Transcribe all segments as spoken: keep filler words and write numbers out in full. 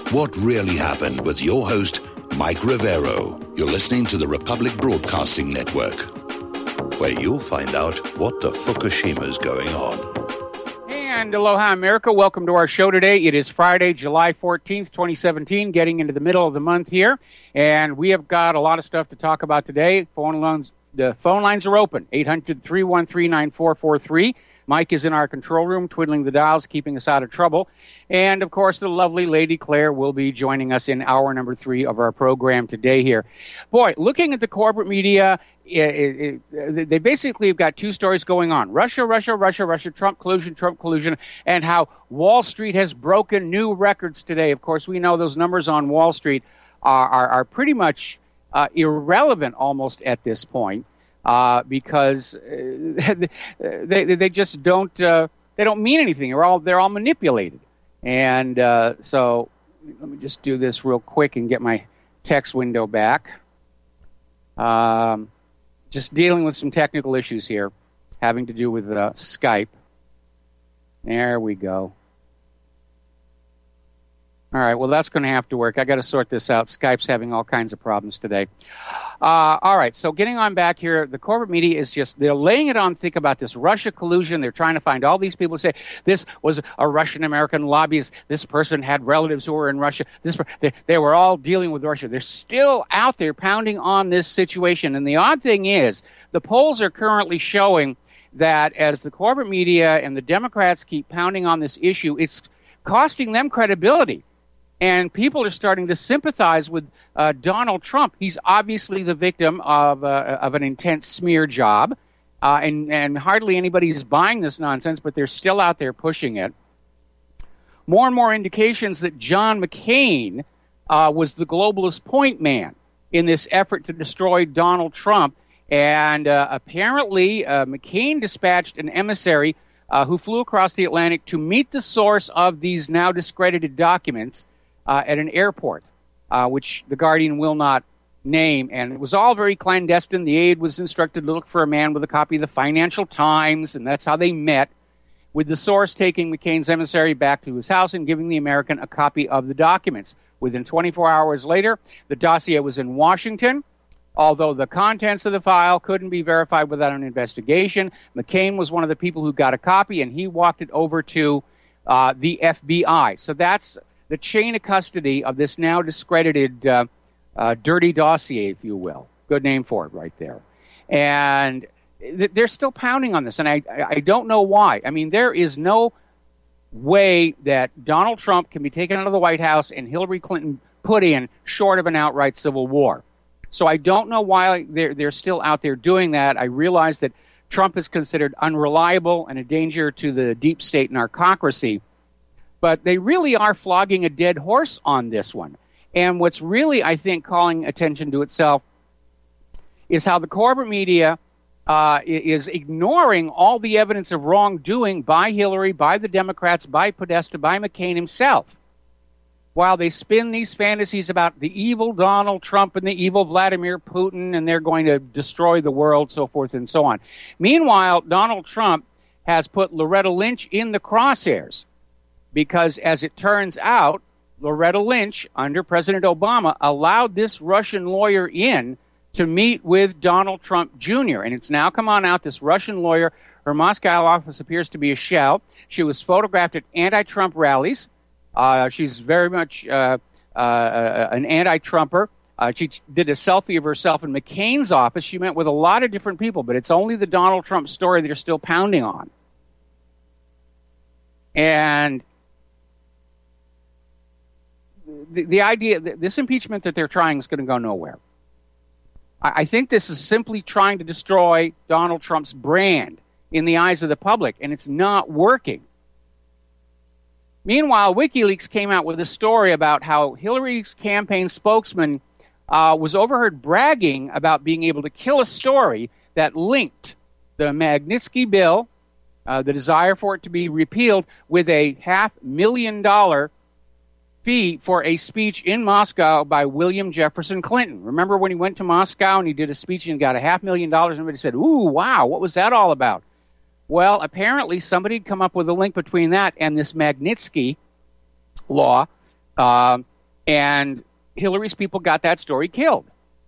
What Really Happened with your host, Mike Rivero. You're listening to the Republic Broadcasting Network, where you'll find out what the Fukushima's going on. And aloha, America. Welcome to our show today. It is Friday, July fourteenth, twenty seventeen, getting into the middle of the month here. And we have got a lot of stuff to talk about today. Phone lines, the phone lines are open, eight hundred, three one three, nine four four three. Mike is in our control room, twiddling the dials, keeping us out of trouble. And, of course, the lovely Lady Claire will be joining us in hour number three of our program today here. Boy, looking at the corporate media, it, it, they basically have got two stories going on. Russia, Russia, Russia, Russia, Trump collusion, Trump collusion, and how Wall Street has broken new records today. Of course, we know those numbers on Wall Street are, are, are pretty much uh, irrelevant almost at this point. Uh, because uh, they they just don't uh, they don't mean anything. They're all they're all manipulated, and uh, so let me just do this real quick and get my text window back. Um, just dealing with some technical issues here, having to do with uh, Skype. There we go. All right, well, that's going to have to work. I got to sort this out. Skype's having all kinds of problems today. Uh, all right, so getting on back here, the corporate media is just, they're laying it on thick about this Russia collusion. They're trying to find all these people who say this was a Russian-American lobbyist. This person had relatives who were in Russia. This they, they were all dealing with Russia. They're still out there pounding on this situation. And the odd thing is, the polls are currently showing that as the corporate media and the Democrats keep pounding on this issue, it's costing them credibility. And people are starting to sympathize with uh, Donald Trump. He's obviously the victim of uh, of an intense smear job, uh, and, and hardly anybody's buying this nonsense, but they're still out there pushing it. More and more indications that John McCain uh, was the globalist point man in this effort to destroy Donald Trump. And uh, apparently, uh, McCain dispatched an emissary uh, who flew across the Atlantic to meet the source of these now discredited documents Uh, at an airport, uh, which the Guardian will not name. And it was all very clandestine. The aide was instructed to look for a man with a copy of the Financial Times, and that's how they met, with the source taking McCain's emissary back to his house and giving the American a copy of the documents. Within twenty-four hours later, the dossier was in Washington. Although the contents of the file couldn't be verified without an investigation, McCain was one of the people who got a copy, and he walked it over to uh, the F B I. So that's the chain of custody of this now discredited uh, uh, dirty dossier, if you will. Good name for it right there. And th- they're still pounding on this, and I, I don't know why. I mean, there is no way that Donald Trump can be taken out of the White House and Hillary Clinton put in short of an outright civil war. So I don't know why they're, they're still out there doing that. I realize that Trump is considered unreliable and a danger to the deep state narcocracy. But they really are flogging a dead horse on this one. And what's really, I think, calling attention to itself is how the corporate media uh, is ignoring all the evidence of wrongdoing by Hillary, by the Democrats, by Podesta, by McCain himself, while they spin these fantasies about the evil Donald Trump and the evil Vladimir Putin, and they're going to destroy the world, so forth and so on. Meanwhile, Donald Trump has put Loretta Lynch in the crosshairs, because, as it turns out, Loretta Lynch, under President Obama, allowed this Russian lawyer in to meet with Donald Trump Junior And it's now come on out, this Russian lawyer, her Moscow office appears to be a shell. She was photographed at anti-Trump rallies. Uh, she's very much uh, uh, an anti-Trumper. Uh, she did a selfie of herself in McCain's office. She met with a lot of different people, but it's only the Donald Trump story they're still pounding on. And The, the idea that this impeachment that they're trying is going to go nowhere. I, I think this is simply trying to destroy Donald Trump's brand in the eyes of the public, and it's not working. Meanwhile, WikiLeaks came out with a story about how Hillary's campaign spokesman uh, was overheard bragging about being able to kill a story that linked the Magnitsky bill, uh, the desire for it to be repealed, with a half million dollar fee for a speech in Moscow by William Jefferson Clinton. Remember when he went to Moscow and he did a speech and got a half million dollars, and everybody said, ooh, wow, what was that all about? Well, apparently somebody had come up with a link between that and this Magnitsky law, uh, And Hillary's people got that story killed.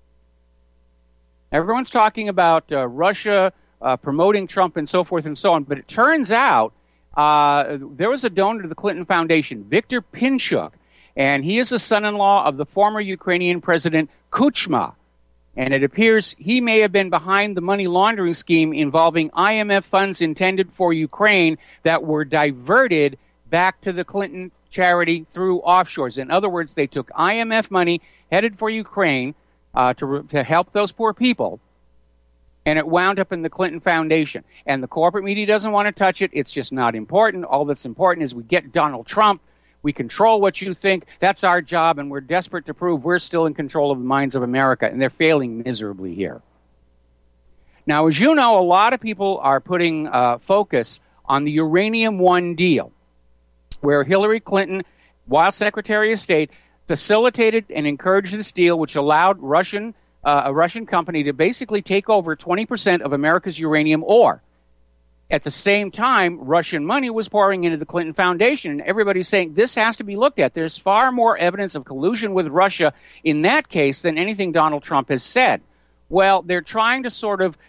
Everyone's talking about uh, Russia uh, promoting Trump and so forth and so on, but it turns out uh, there was a donor to the Clinton Foundation, Viktor Pinchuk, and he is the son-in-law of the former Ukrainian President Kuchma. And it appears he may have been behind the money laundering scheme involving I M F funds intended for Ukraine that were diverted back to the Clinton charity through offshores. In other words, they took I M F money headed for Ukraine uh, to, to help those poor people, and it wound up in the Clinton Foundation. And the corporate media doesn't want to touch it. It's just not important. All that's important is we get Donald Trump. We control what you think. That's our job, and we're desperate to prove we're still in control of the minds of America, and they're failing miserably here. Now, as you know, a lot of people are putting uh, focus on the Uranium One deal, where Hillary Clinton, while Secretary of State, facilitated and encouraged this deal, which allowed Russian uh, a Russian company to basically take over twenty percent of America's uranium ore. At the same time, Russian money was pouring into the Clinton Foundation, and everybody's saying this has to be looked at. There's far more evidence of collusion with Russia in that case than anything Donald Trump has said. Well, they're trying to sort of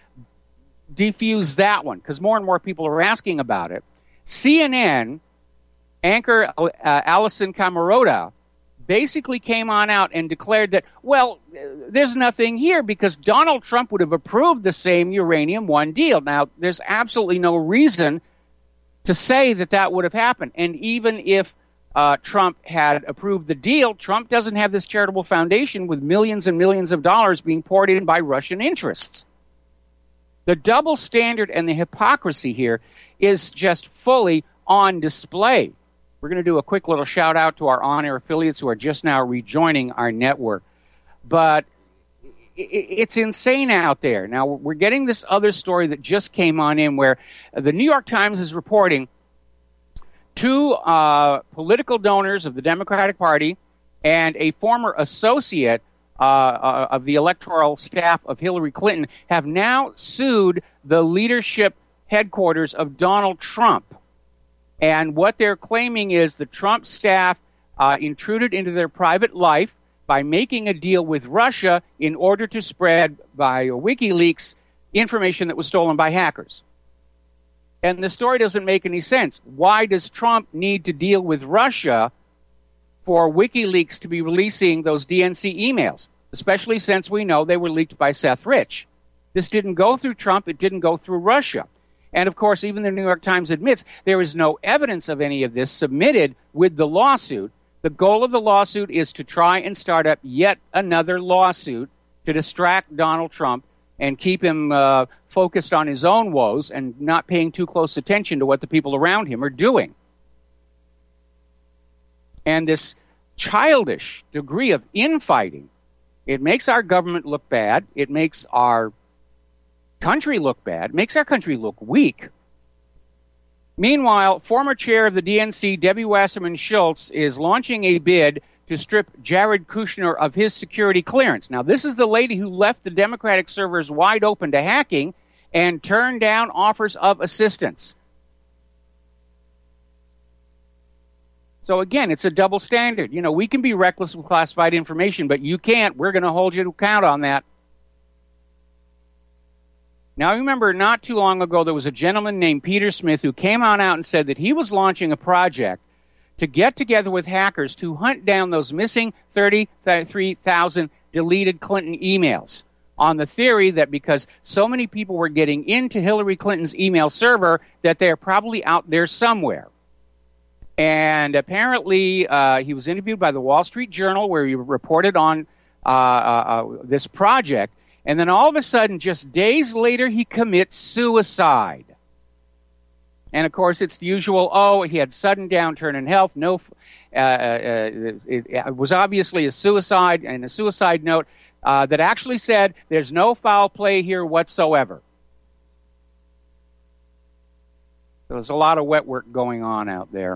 defuse that one because more and more people are asking about it. C N N anchor uh, Alison Camerota basically came on out and declared that, well, there's nothing here because Donald Trump would have approved the same Uranium One deal. Now, there's absolutely no reason to say that that would have happened. And even if uh, Trump had approved the deal, Trump doesn't have this charitable foundation with millions and millions of dollars being poured in by Russian interests. The double standard and the hypocrisy here is just fully on display. We're going to do a quick little shout out to our on-air affiliates who are just now rejoining our network. But it's insane out there. Now, we're getting this other story that just came on in where the New York Times is reporting two uh, political donors of the Democratic Party and a former associate uh, uh, of the electoral staff of Hillary Clinton have now sued the leadership headquarters of Donald Trump. And what they're claiming is the Trump staff uh, intruded into their private life by making a deal with Russia in order to spread by WikiLeaks information that was stolen by hackers. And the story doesn't make any sense. Why does Trump need to deal with Russia for WikiLeaks to be releasing those D N C emails, especially since we know they were leaked by Seth Rich? This didn't go through Trump. It didn't go through Russia. And, of course, even the New York Times admits there is no evidence of any of this submitted with the lawsuit. The goal of the lawsuit is to try and start up yet another lawsuit to distract Donald Trump and keep him uh, focused on his own woes and not paying too close attention to what the people around him are doing. And this childish degree of infighting, it makes our government look bad. It makes our country look bad, makes our country look weak. Meanwhile, former chair of the D N C, Debbie Wasserman Schultz, is launching a bid to strip Jared Kushner of his security clearance. Now, this is the lady who left the Democratic servers wide open to hacking and turned down offers of assistance. So again, it's a double standard. You know, we can be reckless with classified information, but you can't. We're going to hold you to account on that. Now, remember, not too long ago, there was a gentleman named Peter Smith who came on out and said that he was launching a project to get together with hackers to hunt down those missing thirty-three thousand deleted Clinton emails on the theory that because so many people were getting into Hillary Clinton's email server that they're probably out there somewhere. And apparently, uh, he was interviewed by the Wall Street Journal where he reported on uh, uh, uh, this project. And then all of a sudden, just days later, he commits suicide. And, of course, it's the usual, oh, he had sudden downturn in health. No, uh, uh, it, it was obviously a suicide, and a suicide note uh, that actually said there's no foul play here whatsoever. So there's a lot of wet work going on out there.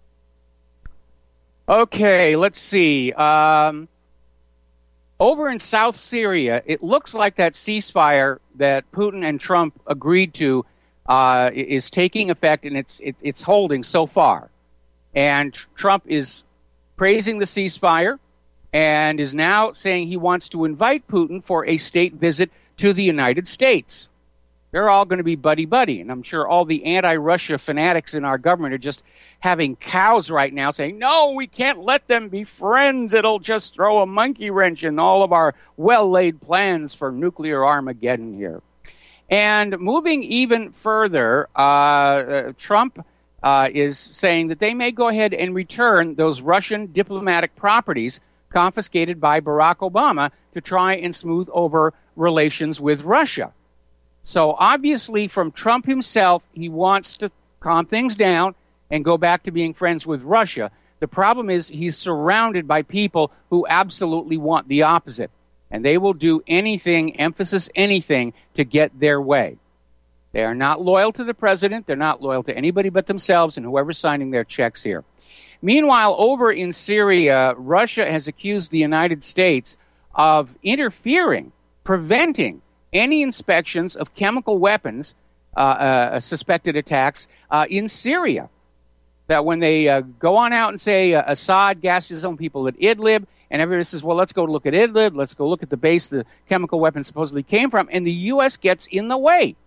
Okay, let's see. Um... Over in South Syria, it looks like that ceasefire that Putin and Trump agreed to uh, is taking effect, and it's it, it's holding so far. And tr- Trump is praising the ceasefire. and is now saying he wants to invite Putin for a state visit to the United States. They're all going to be buddy-buddy, and I'm sure all the anti-Russia fanatics in our government are just having cows right now saying, no, we can't let them be friends. It'll just throw a monkey wrench in all of our well-laid plans for nuclear Armageddon here. And moving even further, uh, uh, Trump uh, is saying that they may go ahead and return those Russian diplomatic properties confiscated by Barack Obama to try and smooth over relations with Russia. So obviously from Trump himself, he wants to calm things down and go back to being friends with Russia. The problem is he's surrounded by people who absolutely want the opposite. And they will do anything, emphasis anything, to get their way. They are not loyal to the president. They're not loyal to anybody but themselves and whoever's signing their checks here. Meanwhile, over in Syria, Russia has accused the United States of interfering, preventing any inspections of chemical weapons, uh, uh, suspected attacks uh, in Syria. That when they uh, go on out and say uh, Assad gassed his own people at Idlib, and everybody says, well, let's go look at Idlib, let's go look at the base the chemical weapons supposedly came from, and the U S gets in the way.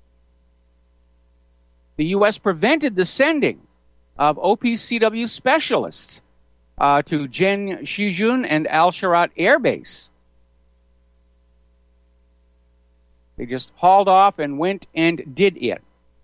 The U S prevented the sending of O P C W specialists uh, to Jen Shijun and Al-Sharat Air Base. They just hauled off and went and did it.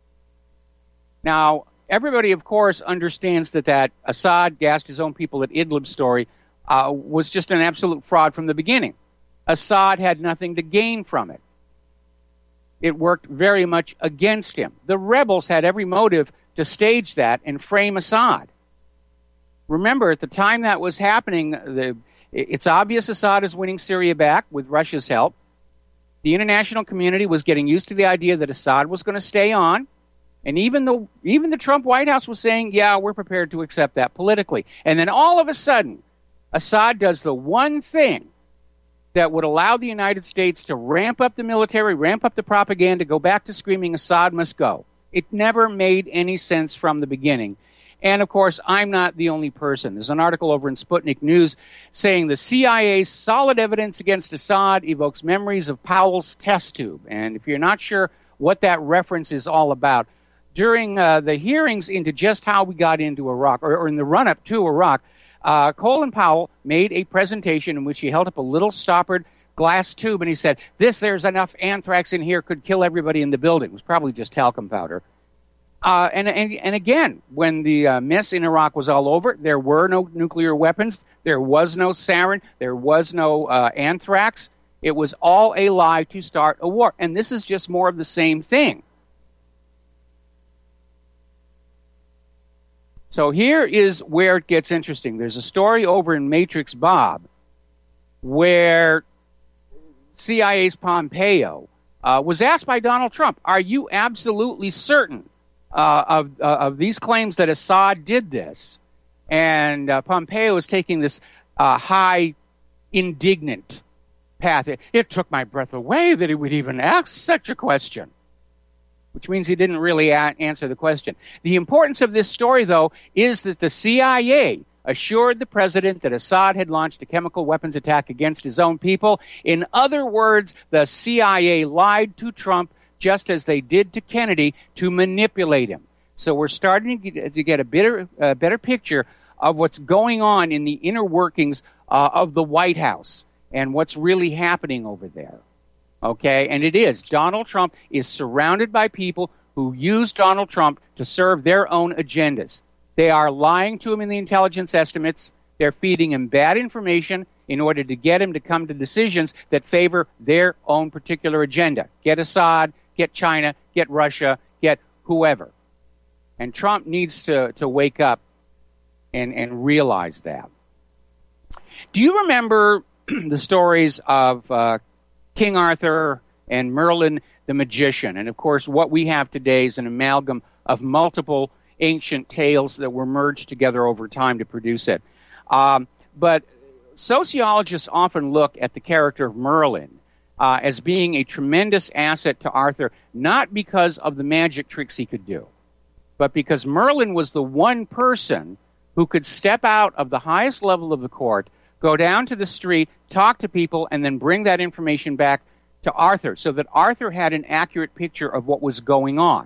Now, everybody, of course, understands that that Assad gassed his own people at Idlib story uh, was just an absolute fraud from the beginning. Assad had nothing to gain from it. It worked very much against him. The rebels had every motive to stage that and frame Assad. Remember, at the time that was happening, the, it's obvious Assad is winning Syria back with Russia's help. The international community was getting used to the idea that Assad was going to stay on. And even the, even the Trump White House was saying, yeah, we're prepared to accept that politically. And then all of a sudden, Assad does the one thing that would allow the United States to ramp up the military, ramp up the propaganda, go back to screaming Assad must go. It never made any sense from the beginning. And, of course, I'm not the only person. There's an article over in Sputnik News saying the C I A's solid evidence against Assad evokes memories of Powell's test tube. And if you're not sure what that reference is all about, during uh, the hearings into just how we got into Iraq, or, or in the run-up to Iraq, uh, Colin Powell made a presentation in which he held up a little stoppered glass tube, and he said, this, there's enough anthrax in here, could kill everybody in the building. It was probably just talcum powder. Uh, and, and and again, when the uh, mess in Iraq was all over, there were no nuclear weapons, there was no sarin, there was no uh, anthrax. It was all a lie to start a war. And this is just more of the same thing. So here is where it gets interesting. There's a story over in Matrix Bob where C I A's Pompeo uh, was asked by Donald Trump, are you absolutely certain Uh, of, uh, of these claims that Assad did this? And uh, Pompeo is taking this uh, high, indignant path. It, it took my breath away that he would even ask such a question, which means he didn't really a- answer the question. The importance of this story, though, is that the C I A assured the president that Assad had launched a chemical weapons attack against his own people. In other words, the C I A lied to Trump just as they did to Kennedy, to manipulate him. So we're starting to get, to get a better, uh, better picture of what's going on in the inner workings uh, of the White House and what's really happening over there. Okay? And it is. Donald Trump is surrounded by people who use Donald Trump to serve their own agendas. They are lying to him in the intelligence estimates. They're feeding him bad information in order to get him to come to decisions that favor their own particular agenda. Get Assad, get China, get Russia, get whoever. And Trump needs to, to wake up and, and realize that. Do you remember the stories of uh, King Arthur and Merlin the magician? And, of course, what we have today is an amalgam of multiple ancient tales that were merged together over time to produce it. Um, but sociologists often look at the character of Merlin Uh, as being a tremendous asset to Arthur, not because of the magic tricks he could do, but because Merlin was the one person who could step out of the highest level of the court, go down to the street, talk to people, and then bring that information back to Arthur so that Arthur had an accurate picture of what was going on.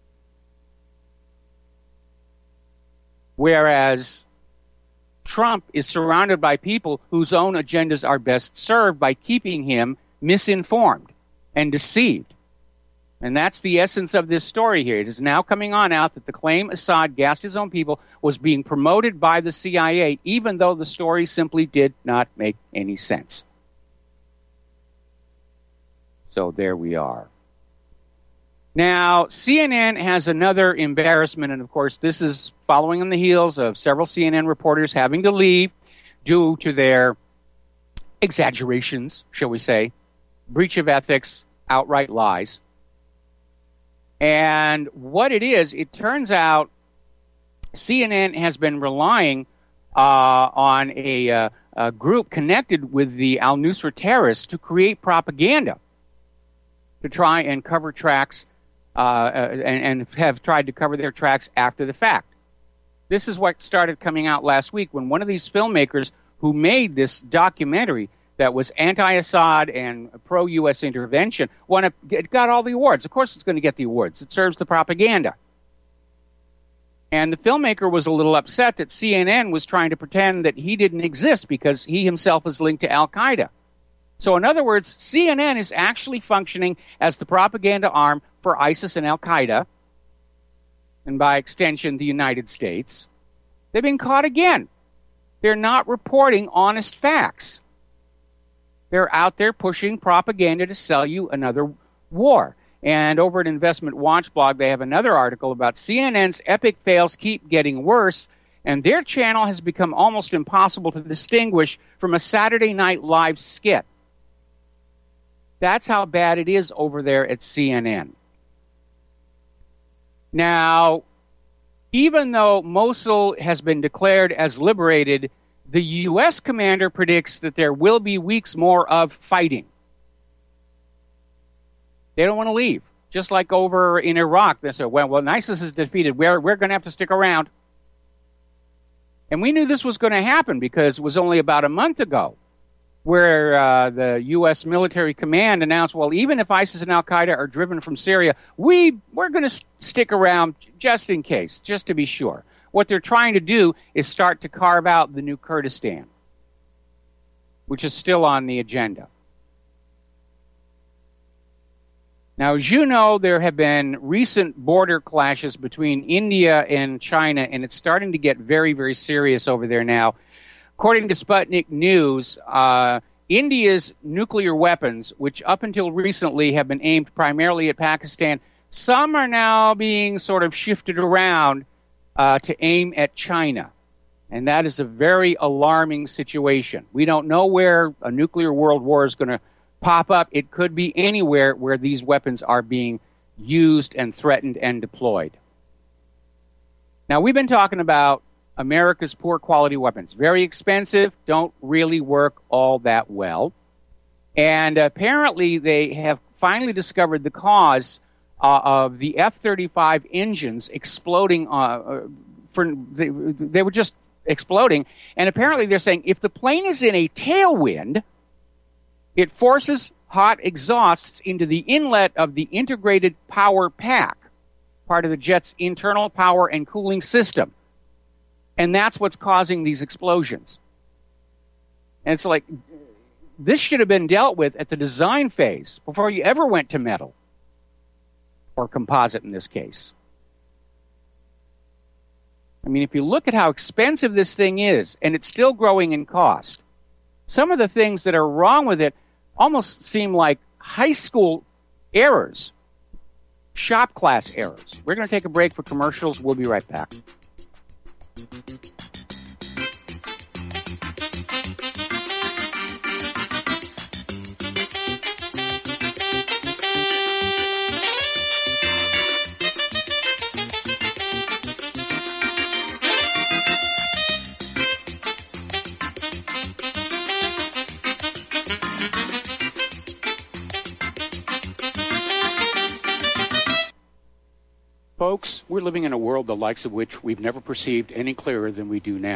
Whereas Trump is surrounded by people whose own agendas are best served by keeping him misinformed and deceived. And that's the essence of this story here. It is now coming on out that the claim Assad gassed his own people was being promoted by the C I A, even though the story simply did not make any sense. So there we are. Now, C N N has another embarrassment, and of course, this is following on the heels of several C N N reporters having to leave due to their exaggerations, shall we say, breach of ethics, outright lies. And what it is, it turns out C N N has been relying uh, on a, uh, a group connected with the al-Nusra terrorists to create propaganda to try and cover tracks uh, and, and have tried to cover their tracks after the fact. This is what started coming out last week when one of these filmmakers who made this documentary that was anti-Assad and pro-U S intervention won a, it got all the awards. Of course it's going to get the awards. It serves the propaganda. And the filmmaker was a little upset that C N N was trying to pretend that he didn't exist because he himself is linked to Al-Qaeda. So in other words, C N N is actually functioning as the propaganda arm for ISIS and Al-Qaeda, and by extension, the United States. They've been caught again. They're not reporting honest facts. They're out there pushing propaganda to sell you another war. And over at Investment Watch blog, they have another article about C N N's epic fails keep getting worse, and their channel has become almost impossible to distinguish from a Saturday Night Live skit. That's how bad it is over there at C N N. Now, even though Mosul has been declared as liberated, the U S commander predicts that there will be weeks more of fighting. They don't want to leave. Just like over in Iraq, they said, well, when ISIS is defeated, we're, we're going to have to stick around. And we knew this was going to happen because it was only about a month ago where uh, the U S military command announced, well, even if ISIS and Al-Qaeda are driven from Syria, we, we're going to st- stick around just in case, just to be sure. What they're trying to do is start to carve out the new Kurdistan, which is still on the agenda. Now, as you know, there have been recent border clashes between India and China, and it's starting to get very, very serious over there now. According to Sputnik News, uh, India's nuclear weapons, which up until recently have been aimed primarily at Pakistan, some are now being sort of shifted around uh, to aim at China. And that is a very alarming situation. We don't know where a nuclear world war is going to pop up. It could be anywhere where these weapons are being used and threatened and deployed. Now, we've been talking about America's poor quality weapons. Very expensive, don't really work all that well. And apparently they have finally discovered the cause uh, of the F thirty-five engines exploding. Uh, for they, they were just exploding. And apparently they're saying if the plane is in a tailwind, it forces hot exhausts into the inlet of the integrated power pack, part of the jet's internal power and cooling system. And that's what's causing these explosions. And it's like, this should have been dealt with at the design phase before you ever went to metal, or composite in this case. I mean, if you look at how expensive this thing is, and it's still growing in cost, some of the things that are wrong with it almost seem like high school errors, shop class errors. We're going to take a break for commercials. We'll be right back. Folks, we're living in a world the likes of which we've never perceived any clearer than we do now.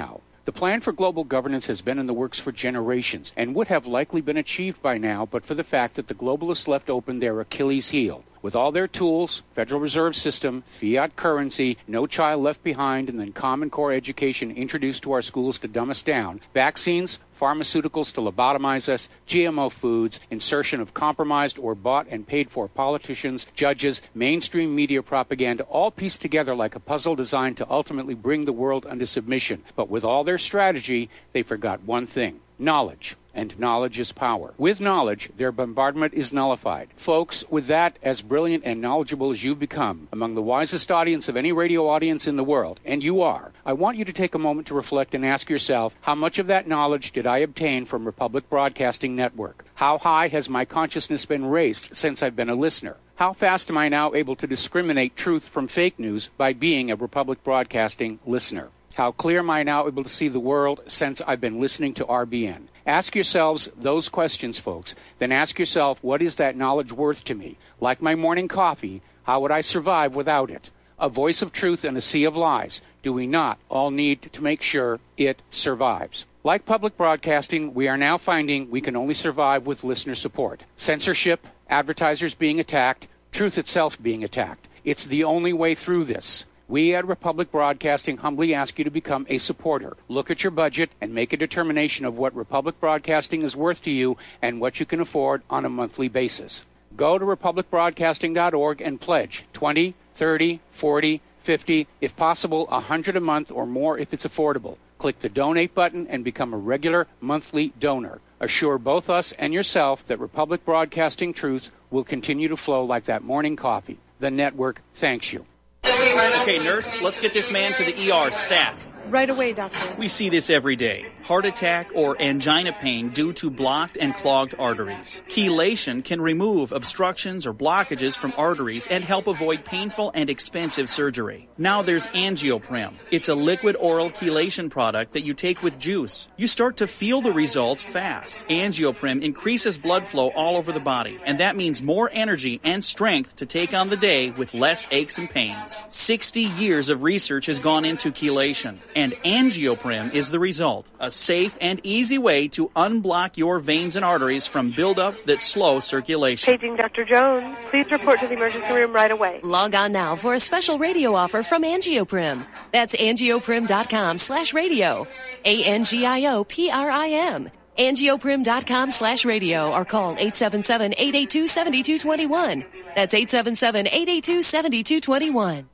The plan for global governance has been in the works for generations and would have likely been achieved by now but for the fact that the globalists left open their Achilles heel. With all their tools, Federal Reserve System, fiat currency, no child left behind, and then Common Core education introduced to our schools to dumb us down, vaccines, pharmaceuticals to lobotomize us, G M O foods, insertion of compromised or bought and paid for politicians, judges, mainstream media propaganda, all pieced together like a puzzle designed to ultimately bring the world under submission. But with all their strategy, they forgot one thing: knowledge. And knowledge is power. With knowledge, their bombardment is nullified. Folks, with that, as brilliant and knowledgeable as you've become, among the wisest audience of any radio audience in the world, and you are, I want you to take a moment to reflect and ask yourself, how much of that knowledge did I obtain from Republic Broadcasting Network? How high has my consciousness been raised since I've been a listener? How fast am I now able to discriminate truth from fake news by being a Republic Broadcasting listener? How clear am I now able to see the world since I've been listening to R B N? Ask yourselves those questions, folks. Then ask yourself, what is that knowledge worth to me? Like my morning coffee, how would I survive without it? A voice of truth in a sea of lies. Do we not all need to make sure it survives? Like public broadcasting, we are now finding we can only survive with listener support. Censorship, advertisers being attacked, truth itself being attacked. It's the only way through this. We at Republic Broadcasting humbly ask you to become a supporter. Look at your budget and make a determination of what Republic Broadcasting is worth to you and what you can afford on a monthly basis. Go to republic broadcasting dot org and pledge twenty, thirty, forty, fifty, if possible, one hundred a month or more if it's affordable. Click the donate button and become a regular monthly donor. Assure both us and yourself that Republic Broadcasting truth will continue to flow like that morning coffee. The network thanks you. Okay, nurse, let's get this man to the E R stat. Right away, doctor. We see this every day. Heart attack or angina pain due to blocked and clogged arteries. Chelation can remove obstructions or blockages from arteries and help avoid painful and expensive surgery. Now there's Angioprim. It's a liquid oral chelation product that you take with juice. You start to feel the results fast. Angioprim increases blood flow all over the body, and that means more energy and strength to take on the day with less aches and pains. sixty years of research has gone into chelation, and Angioprim is the result. A safe and easy way to unblock your veins and arteries from buildup that slow circulation. Paging Doctor Jones. Please report to the emergency room right away. Log on now for a special radio offer from Angioprim. That's angioprim.com slash radio. A N G I O P R I M. angioprim.com slash radio or call eight seven seven, eight eight two, seven two two one. That's eight seven seven, eight eight two, seven two two one.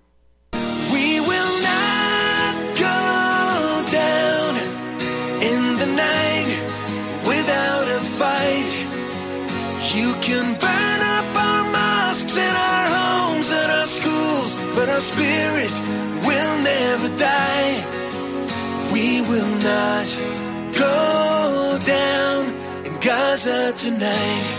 We will not go down in the night without a fight. You can burn up our mosques and our homes and our schools, but our spirit will never die. We will not go down in Gaza tonight.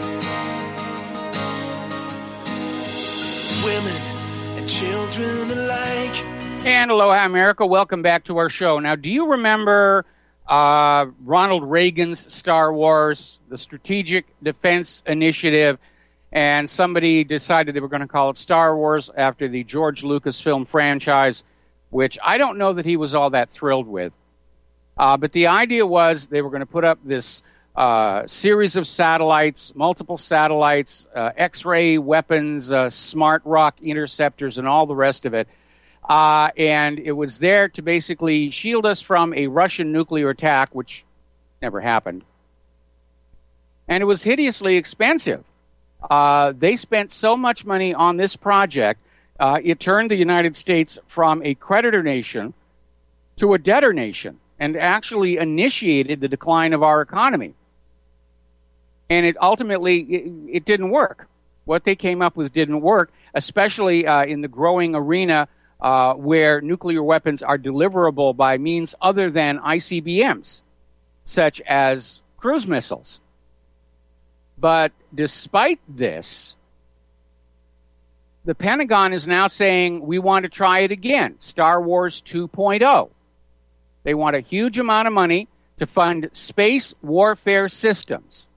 Women and children alike. And aloha, America. Welcome back to our show. Now, do you remember uh, Ronald Reagan's Star Wars, the Strategic Defense Initiative, and somebody decided they were going to call it Star Wars after the George Lucas film franchise, which I don't know that he was all that thrilled with. Uh, but the idea was they were going to put up this uh, series of satellites, multiple satellites, uh, X-ray weapons, uh, smart rock interceptors, and all the rest of it. Uh, and it was there to basically shield us from a Russian nuclear attack, which never happened. And it was hideously expensive. Uh, they spent so much money on this project, uh, it turned the United States from a creditor nation to a debtor nation, and actually initiated the decline of our economy. And it ultimately, it, it didn't work. What they came up with didn't work, especially uh, in the growing arena uh, where nuclear weapons are deliverable by means other than I C B Ms, such as cruise missiles. But despite this, the Pentagon is now saying we want to try it again, Star Wars two point oh. They want a huge amount of money to fund space warfare systems.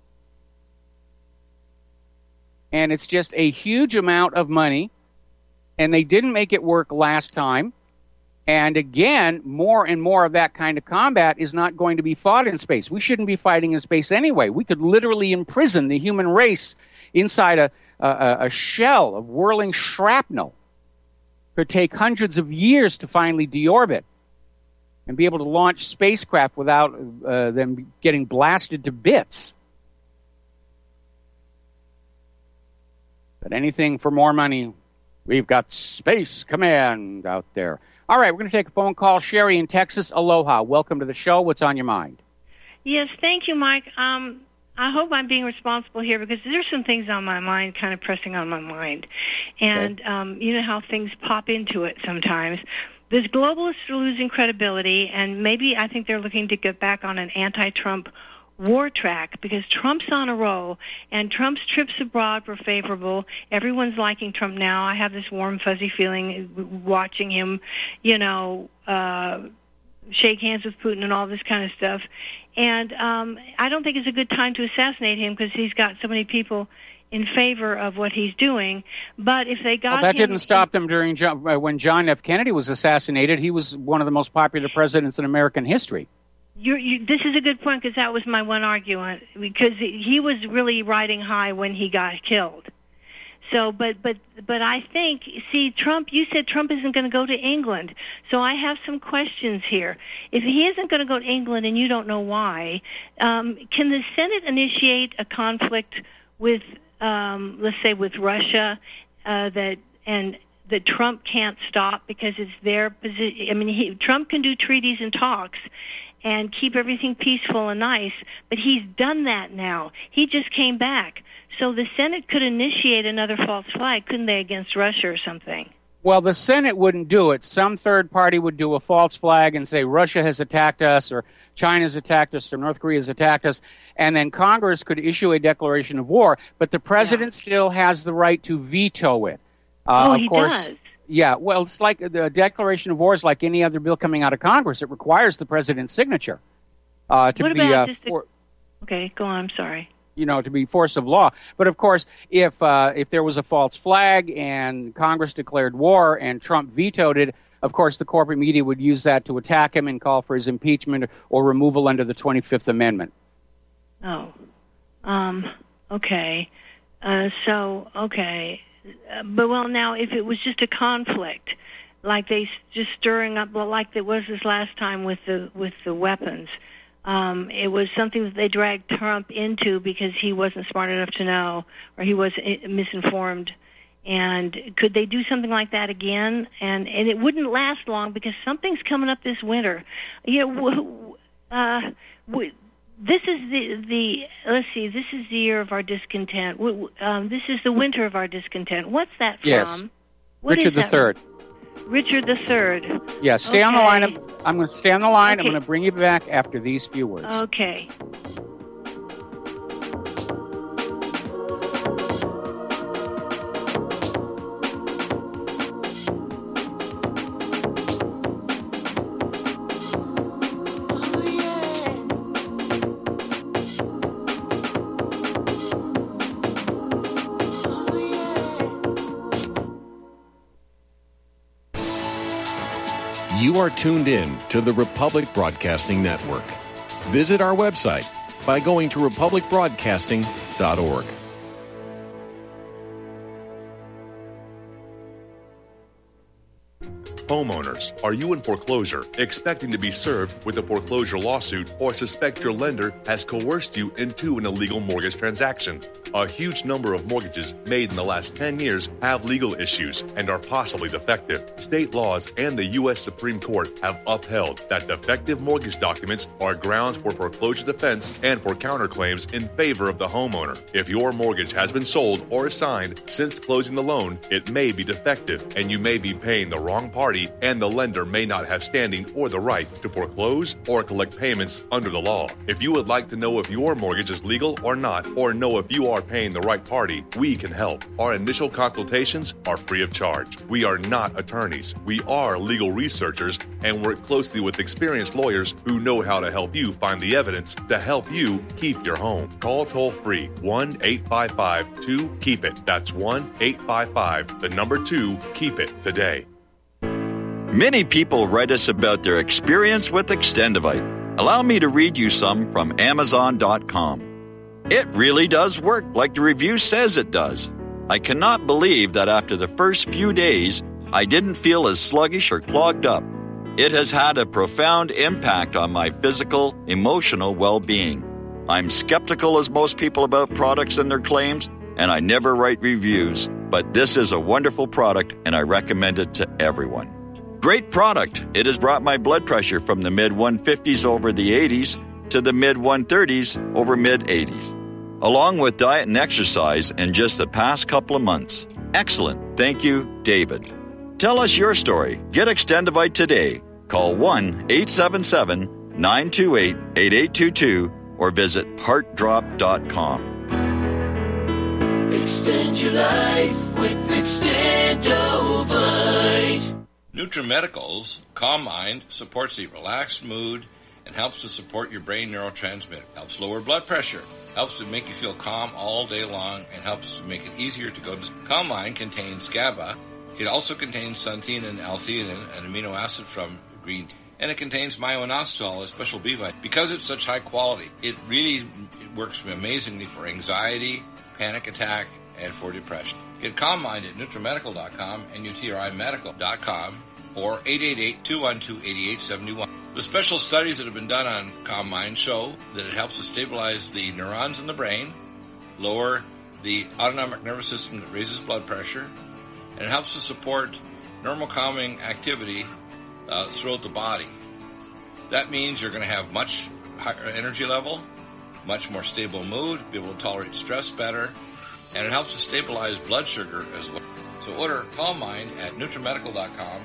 And it's just a huge amount of money. And they didn't make it work last time. And again, more and more of that kind of combat is not going to be fought in space. We shouldn't be fighting in space anyway. We could literally imprison the human race inside a, a, a shell of whirling shrapnel. It could take hundreds of years to finally deorbit and be able to launch spacecraft without uh, them getting blasted to bits. But anything for more money, we've got Space Command out there. All right, we're going to take a phone call. Sherry in Texas, aloha. Welcome to the show. What's on your mind? Yes, thank you, Mike. Um, I hope I'm being responsible here because there's some things on my mind, kind of pressing on my mind. And okay. um, you know how things pop into it sometimes. This globalists are losing credibility, and maybe I think they're looking to get back on an anti-Trump war track because Trump's on a roll, and Trump's trips abroad were favorable. Everyone's liking Trump now. I have this warm, fuzzy feeling watching him, you know, uh, shake hands with Putin and all this kind of stuff. And um, I don't think it's a good time to assassinate him because he's got so many people in favor of what he's doing. But if they got well, that him didn't stop them during John, when John F. Kennedy was assassinated. He was one of the most popular presidents in American history. You're, you, this is a good point because that was my one argument because he was really riding high when he got killed. So, but but but I think, see, Trump. You said Trump isn't going to go to England, so I have some questions here. If he isn't going to go to England and you don't know why, um, can the Senate initiate a conflict with, um, let's say, with Russia uh, that and that Trump can't stop because it's their position? I mean, he, Trump can do treaties and talks and keep everything peaceful and nice, but he's done that now. He just came back. So the Senate could initiate another false flag, couldn't they, against Russia or something? Well, the Senate wouldn't do it. Some third party would do a false flag and say Russia has attacked us or China's attacked us or North Korea has attacked us, and then Congress could issue a declaration of war, but the president yeah. still has the right to veto it. Uh, oh, of he course, does? Yeah, well, it's like the Declaration of War is like any other bill coming out of Congress. It requires the president's signature uh, to what be about uh, just for, a, okay, go on, I'm sorry. You know, to be force of law. But of course, if uh, if there was a false flag and Congress declared war and Trump vetoed it, of course the corporate media would use that to attack him and call for his impeachment or removal under the twenty-fifth Amendment. Oh, um, okay. Uh, so, okay. Uh, but, well, now, if it was just a conflict, like they just stirring up, well, like it was this last time with the with the weapons, um, it was something that they dragged Trump into because he wasn't smart enough to know, or he was misinformed. And could they do something like that again? And and it wouldn't last long because something's coming up this winter. You know, uh, w- This is the, the, let's see, this is the year of our discontent. Um, this is the winter of our discontent. What's that from? Yes, what Richard the Third. Richard the Third. Yeah, stay okay. on the line. I'm, I'm going to stay on the line. Okay. I'm going to bring you back after these few words. Okay. You are tuned in to the Republic Broadcasting Network. Visit our website by going to republic broadcasting dot org. Homeowners, are you in foreclosure, expecting to be served with a foreclosure lawsuit, or suspect your lender has coerced you into an illegal mortgage transaction? A huge number of mortgages made in the last ten years have legal issues and are possibly defective. State laws and the U S Supreme Court have upheld that defective mortgage documents are grounds for foreclosure defense and for counterclaims in favor of the homeowner. If your mortgage has been sold or assigned since closing the loan, it may be defective and you may be paying the wrong party, and the lender may not have standing or the right to foreclose or collect payments under the law. If you would like to know if your mortgage is legal or not, or know if you are paying the right party, we can help. Our initial consultations are free of charge. We are not attorneys. We are legal researchers and work closely with experienced lawyers who know how to help you find the evidence to help you keep your home. Call toll-free one eight five five two keep it. That's one eight five five, the number two, keep it today. Many people write us about their experience with Extendivite. Allow me to read you some from Amazon dot com. It really does work like the review says it does. I cannot believe that after the first few days, I didn't feel as sluggish or clogged up. It has had a profound impact on my physical, emotional well-being. I'm skeptical as most people about products and their claims, and I never write reviews, but this is a wonderful product and I recommend it to everyone. Great product. It has brought my blood pressure from the mid one fifties over the eighties to the mid one thirties over mid eighties. Along with diet and exercise in just the past couple of months. Excellent. Thank you, David. Tell us your story. Get Extendivite today. Call one eight seven seven, nine two eight, eight eight two two or visit heart drop dot com. Extend your life with Extendovite. NutriMedical's Calm Mind supports a relaxed mood and helps to support your brain neurotransmitter, helps lower blood pressure, helps to make you feel calm all day long, and helps to make it easier to go to sleep. Calm Mind contains GABA. It also contains xanthine and L-theanine, an amino acid from green tea. And it contains myo-inositol, a special B vitamin. Because it's such high quality, it really it works amazingly for anxiety, panic attack, and for depression. Get Calm Mind at NutriMedical dot com and U T R I Medical dot com or eight eight eight, two one two, eight eight seven one. The special studies that have been done on Calm Mind show that it helps to stabilize the neurons in the brain, lower the autonomic nervous system that raises blood pressure, and it helps to support normal calming activity uh, throughout the body. That means you're going to have much higher energy level, much more stable mood, be able to tolerate stress better, and it helps to stabilize blood sugar as well. So order Calm Mind at NutriMedical dot com.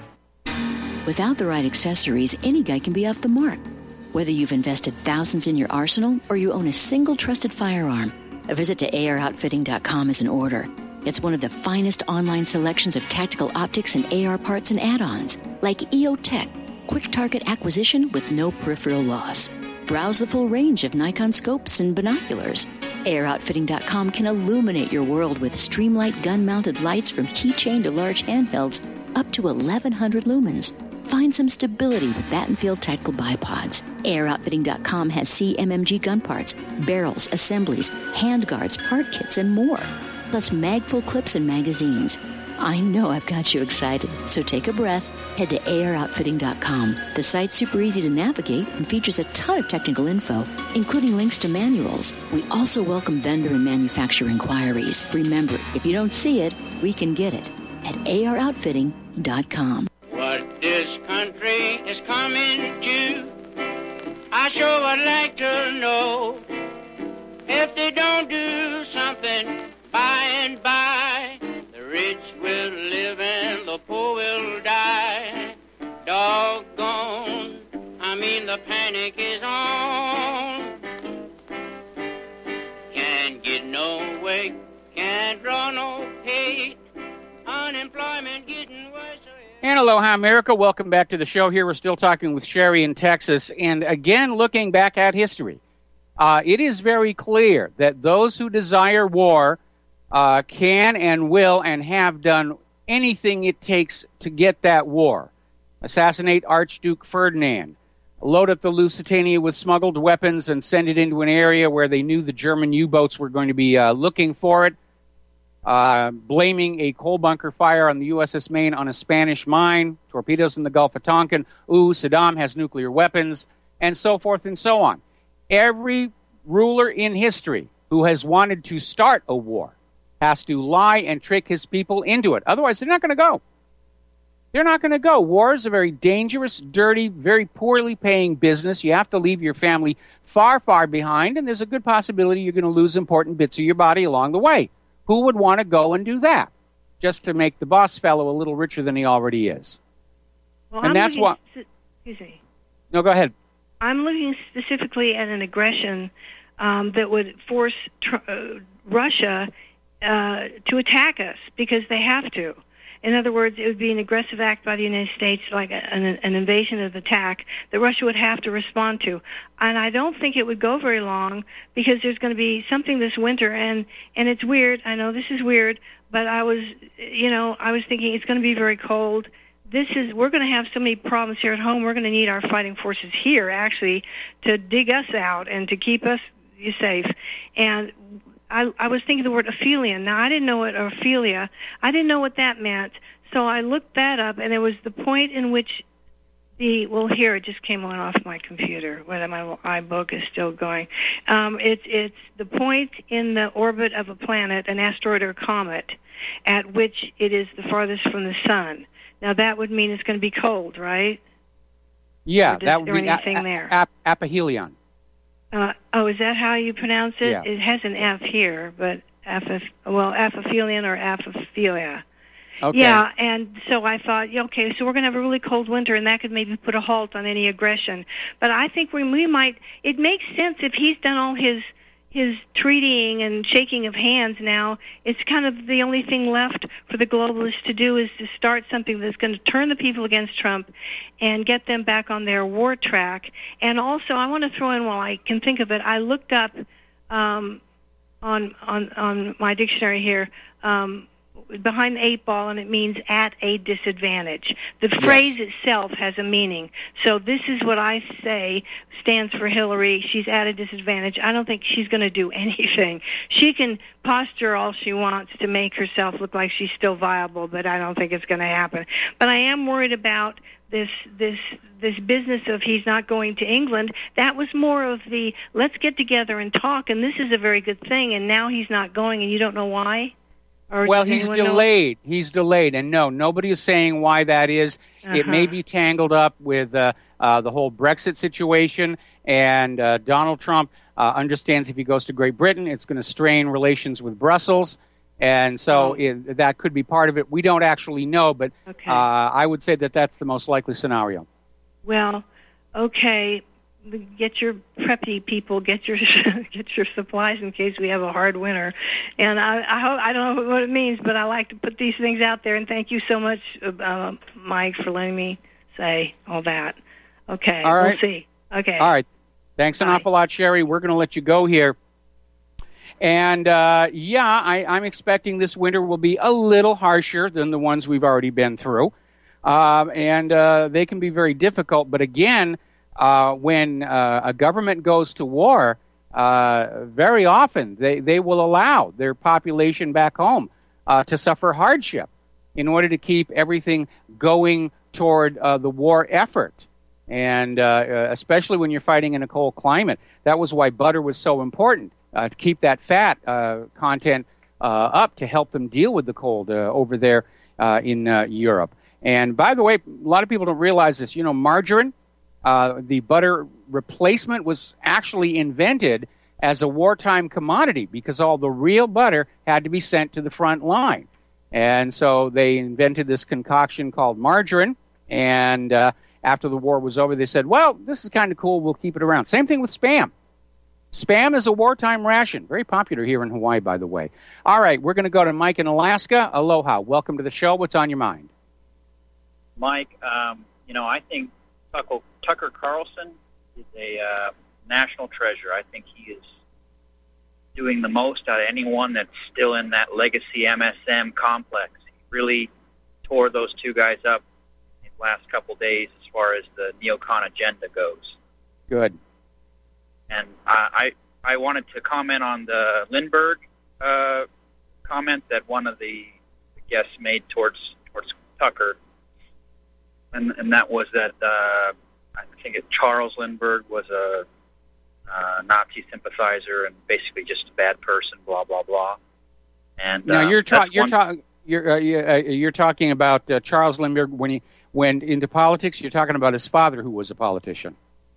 Without the right accessories, any guy can be off the mark. Whether you've invested thousands in your arsenal or you own a single trusted firearm, a visit to A R outfitting dot com is in order. It's one of the finest online selections of tactical optics and A R parts and add-ons, like E O Tech, quick target acquisition with no peripheral loss. Browse the full range of Nikon scopes and binoculars. A R outfitting dot com can illuminate your world with Streamlight gun-mounted lights from keychain to large handhelds up to eleven hundred lumens. Find some stability with Battenfield Tactical Bipods. A R outfitting dot com has C M M G gun parts, barrels, assemblies, handguards, part kits, and more. Plus mag-full clips and magazines. I know I've got you excited, so take a breath. Head to A R outfitting dot com. The site's super easy to navigate and features a ton of technical info, including links to manuals. We also welcome vendor and manufacturer inquiries. Remember, if you don't see it, we can get it at A R outfitting dot com. What this country is coming to, I sure would like to know. If they don't do something by and by, the rich will live and the poor will die. Doggone, I mean the panic is on. Can't get no way, can't draw no pay. Unemployment getting worse. And aloha, America. Welcome back to the show here. We're still talking with Sherry in Texas. And again, looking back at history, uh, it is very clear that those who desire war uh, can and will and have done anything it takes to get that war. Assassinate Archduke Ferdinand, load up the Lusitania with smuggled weapons and send it into an area where they knew the German U-boats were going to be uh, looking for it. Uh, blaming a coal bunker fire on the U S S Maine on a Spanish mine, torpedoes in the Gulf of Tonkin, ooh, Saddam has nuclear weapons, and so forth and so on. Every ruler in history who has wanted to start a war has to lie and trick his people into it. Otherwise, they're not going to go. They're not going to go. War is a very dangerous, dirty, very poorly paying business. You have to leave your family far, far behind, and there's a good possibility you're going to lose important bits of your body along the way. Who would want to go and do that just to make the boss fellow a little richer than he already is? Well, and I'm that's what. Excuse me. No, go ahead. I'm looking specifically at an aggression um, that would force tr- uh, Russia uh, to attack us because they have to. In other words, it would be an aggressive act by the United States, like a, an, an invasion of attack, that Russia would have to respond to. And I don't think it would go very long because there's going to be something this winter, and, and it's weird. I know this is weird, but I was, you know, I was thinking it's going to be very cold. this is, we're going to have so many problems here at home. We're going to need our fighting forces here, actually, to dig us out and to keep us safe. And I, I was thinking the word aphelion. Now, I didn't know what ophelia, I didn't know what that meant. So I looked that up, and it was the point in which the, well, here, it just came on off my computer, whether my iBook is still going. Um, it's, it's the point in the orbit of a planet, an asteroid or comet, at which it is the farthest from the sun. Now, that would mean it's going to be cold, right? Yeah, that would be anything a- there? Ap- aphelion. Uh, oh, is that how you pronounce it? Yeah. It has an F here, but aph- well, aphelion or apophelia. Okay. Yeah, and so I thought, yeah, okay, so we're going to have a really cold winter, and that could maybe put a halt on any aggression. But I think we, we might, it makes sense if he's done all his his treatying and shaking of hands now. It's kind of the only thing left for the globalists to do is to start something that's going to turn the people against Trump and get them back on their war track. And also, I want to throw in, while I can think of it, I looked up um, on, on, on my dictionary here, um, behind the eight ball, and it means at a disadvantage. The phrase yes. itself has a meaning. So this is what I say stands for Hillary. She's at a disadvantage. I don't think she's going to do anything. She can posture all she wants to make herself look like she's still viable, but I don't think it's going to happen. But I am worried about this this this business of he's not going to England. That was more of the let's get together and talk, and this is a very good thing, and now he's not going, and you don't know why? Or well, he's delayed. Know? He's delayed. And no, nobody is saying why that is. Uh-huh. It may be tangled up with uh, uh, the whole Brexit situation. And uh, Donald Trump uh, understands if he goes to Great Britain, it's going to strain relations with Brussels. And so oh. it, that could be part of it. We don't actually know, but okay. uh, I would say that that's the most likely scenario. Well, okay. Get your preppy people, get your get your supplies in case we have a hard winter. And I I, hope, I don't know what it means, but I like to put these things out there. And thank you so much, uh, Mike, for letting me say all that. Okay, all right. We'll see. Okay. All right. Thanks an Bye. awful lot, Sherry. We're going to let you go here. And, uh, yeah, I, I'm expecting this winter will be a little harsher than the ones we've already been through. Uh, and uh, they can be very difficult. But, again, Uh, when uh, a government goes to war, uh, very often they, they will allow their population back home uh, to suffer hardship in order to keep everything going toward uh, the war effort. And uh, especially when you're fighting in a cold climate. That was why butter was so important, uh, to keep that fat uh, content uh, up to help them deal with the cold uh, over there uh, in uh, Europe. And by the way, a lot of people don't realize this. You know, margarine, Uh, the butter replacement, was actually invented as a wartime commodity because all the real butter had to be sent to the front line. And so they invented this concoction called margarine. And uh, after the war was over, they said, well, this is kind of cool. We'll keep it around. Same thing with Spam. Spam is a wartime ration. Very popular here in Hawaii, by the way. All right, we're going to go to Mike in Alaska. Aloha. Welcome to the show. What's on your mind? Mike, um, you know, I think Tucker, Tucker Carlson is a uh, national treasure. I think he is doing the most out of anyone that's still in that legacy M S M complex. He really tore those two guys up in the last couple days as far as the neocon agenda goes. Good. And I, I, I wanted to comment on the Lindbergh uh, comment that one of the guests made towards towards Tucker. And, and that was that uh, I think it, Charles Lindbergh was a uh, Nazi sympathizer and basically just a bad person, blah blah blah. And now uh, you're ta- you're, one... ta- you're, uh, you're, uh, you're talking about uh, Charles Lindbergh when he went into politics. You're talking about his father, who was a politician.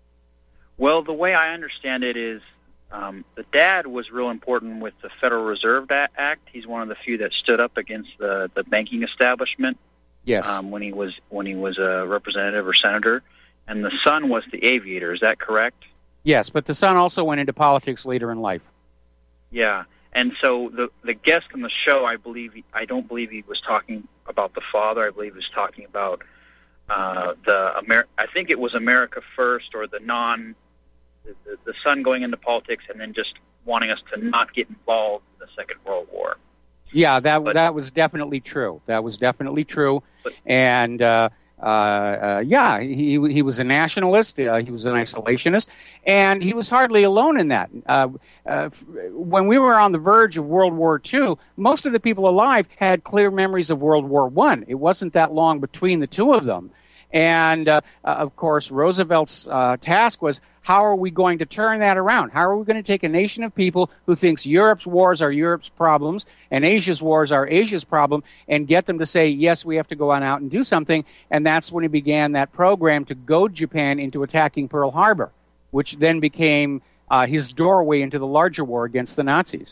Well, the way I understand it is um, the dad was real important with the Federal Reserve Act. He's one of the few that stood up against the, the banking establishment. Yes. Um, when he was when he was a representative or senator, and the son was the aviator. Is that correct? Yes, but the son also went into politics later in life. Yeah, and so the the guest on the show, I believe, he, I don't believe he was talking about the father. I believe he was talking about uh, the Amer- I think it was America First, or the non the, the, the son going into politics and then just wanting us to not get involved in the Second World War. Yeah, that but, that was definitely true. That was definitely true. But, and uh, uh, uh, yeah, he he was a nationalist. Uh, he was an isolationist, and he was hardly alone in that. Uh, uh, when we were on the verge of World War Two, most of the people alive had clear memories of World War One. It wasn't that long between the two of them, and uh, uh, of course, Roosevelt's uh, task was, how are we going to turn that around? How are we going to take a nation of people who thinks Europe's wars are Europe's problems and Asia's wars are Asia's problem and get them to say, yes, we have to go on out and do something? And that's when he began that program to goad Japan into attacking Pearl Harbor, which then became uh, his doorway into the larger war against the Nazis.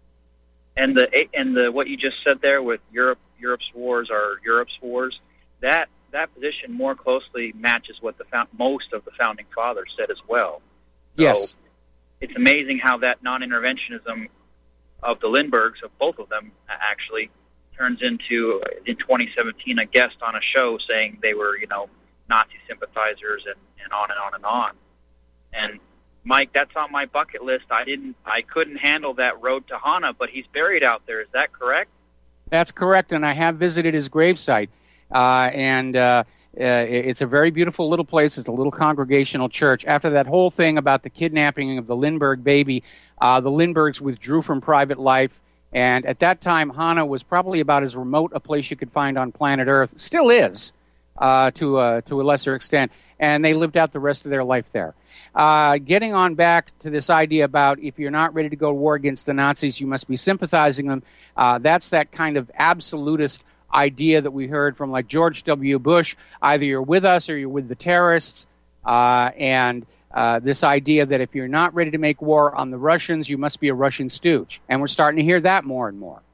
And the and the what you just said there with Europe, Europe's wars are Europe's wars, that that position more closely matches what the found, most of the founding fathers said as well. So yes. It's amazing how that non-interventionism of the Lindberghs, of both of them actually, turns into, in twenty seventeen, a guest on a show saying they were, you know, Nazi sympathizers and, and on and on and on. And Mike, that's on my bucket list. I didn't, I couldn't handle that road to Hana, but he's buried out there. Is that correct? That's correct, and I have visited his gravesite. Uh, and uh, uh, it's a very beautiful little place. It's a little congregational church. After that whole thing about the kidnapping of the Lindbergh baby, uh, the Lindberghs withdrew from private life. And at that time, Hana was probably about as remote a place you could find on planet Earth. Still is, uh, to, uh, to a lesser extent. And they lived out the rest of their life there. Uh, getting on back to this idea about if you're not ready to go to war against the Nazis, you must be sympathizing them. Uh, that's that kind of absolutist idea that we heard from like George W. Bush. Either you're with us or you're with the terrorists. Uh, and uh, this idea that if you're not ready to make war on the Russians, you must be a Russian stooge. And we're starting to hear that more and more.